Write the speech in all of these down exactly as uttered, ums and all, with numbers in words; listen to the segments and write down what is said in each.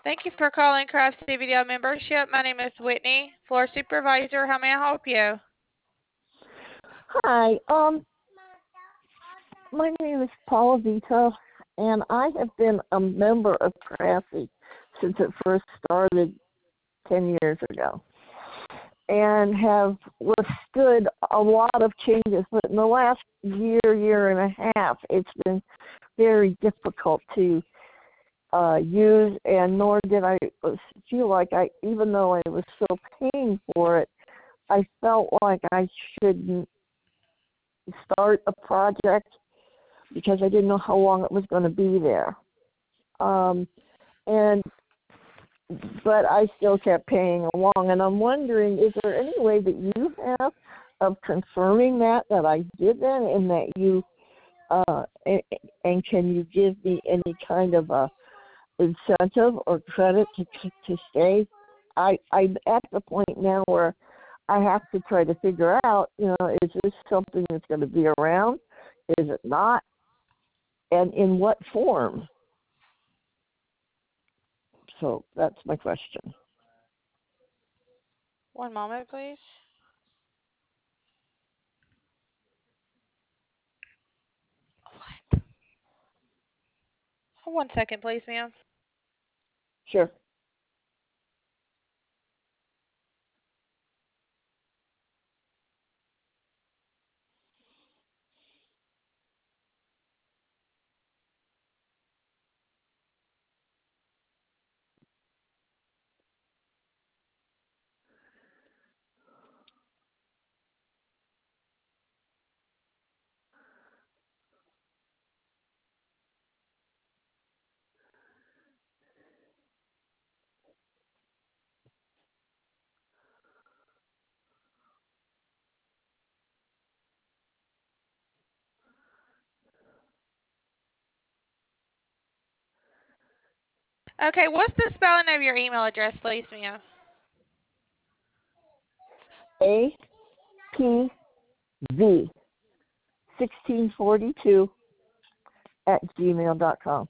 Thank you for calling Craft C V D L membership. My name is Whitney, floor supervisor. How may I help you? Hi, um, my name is Paula Vito, and I have been a member of Crafty since it first started ten years ago, and have withstood a lot of changes. But in the last year, year and a half, it's been very difficult to uh, use, and nor did I feel like I, even though I was still paying for it, I felt like I shouldn't start a project because I didn't know how long it was going to be there. Um, and but I still kept paying along, and I'm wondering, is there any way that you have of confirming that that I did that, and that you uh, and, and can you give me any kind of a incentive or credit to to stay? I I'm at the point now where I have to try to figure out, you know, is this something that's going to be around? Is it not? And in what form? So that's my question. One moment, please. What? One second, please, ma'am. Sure. Okay, what's the spelling of your email address, please, ma'am? A P V sixteen forty two at gmail dot com.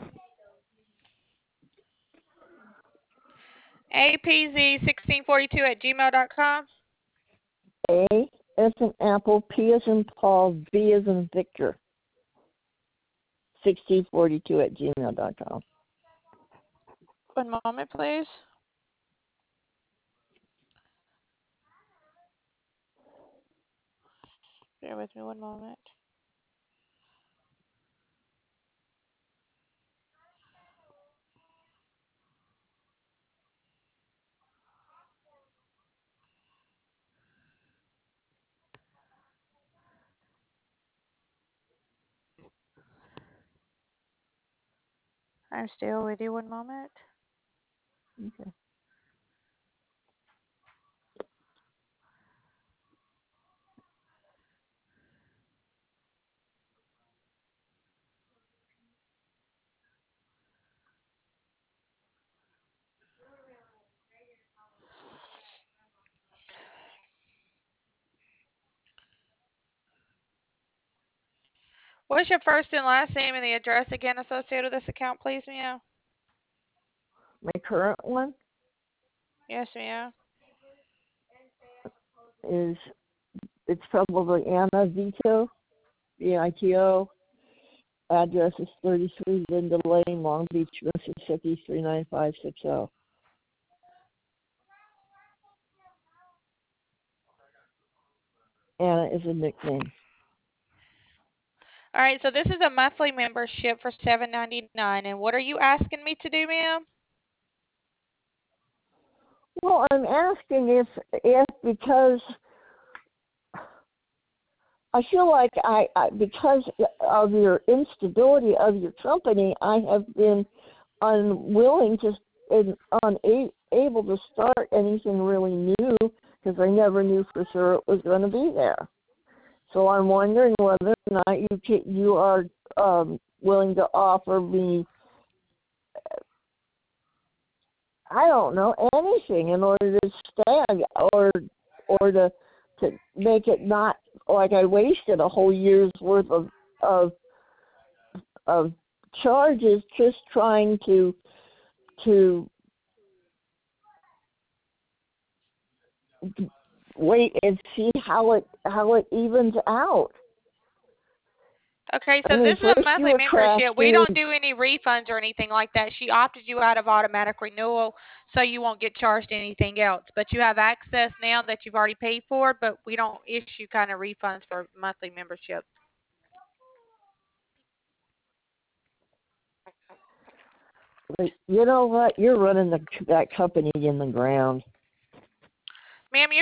A P Z sixteen forty-two at gmail dot com. A as in Apple, P as in Paul, V as in Victor. Sixteen forty two at gmail dot com. One moment, please. Bear with me one moment. I'm still with you. One moment. Okay. What's your first and last name and the address again associated with this account, please, ma'am? My current one Yes, ma'am. is, it's probably Anna Vito, V I T O. Address is thirty-three Linda Lane, Long Beach, Mississippi, three nine five six zero. Anna is a nickname. All right, so this is a monthly membership for seven ninety-nine, and what are you asking me to do, ma'am? Well, I'm asking if, if because I feel like I, I because of your instability of your company, I have been unwilling to and unable to start anything really new because I never knew for sure it was going to be there. So I'm wondering whether or not you can, you are um, willing to offer me, I don't know, anything in order to stay or or to to make it not like I wasted a whole year's worth of of of charges just trying to to wait and see how it how it evens out. Okay, I so mean, this is a first you monthly were membership. We crafty. don't do any refunds or anything like that. She opted you out of automatic renewal, so you won't get charged anything else. But you have access now that you've already paid for, but we don't issue kind of refunds for monthly memberships. But you know what? You're running the, that company in the ground. Ma'am, you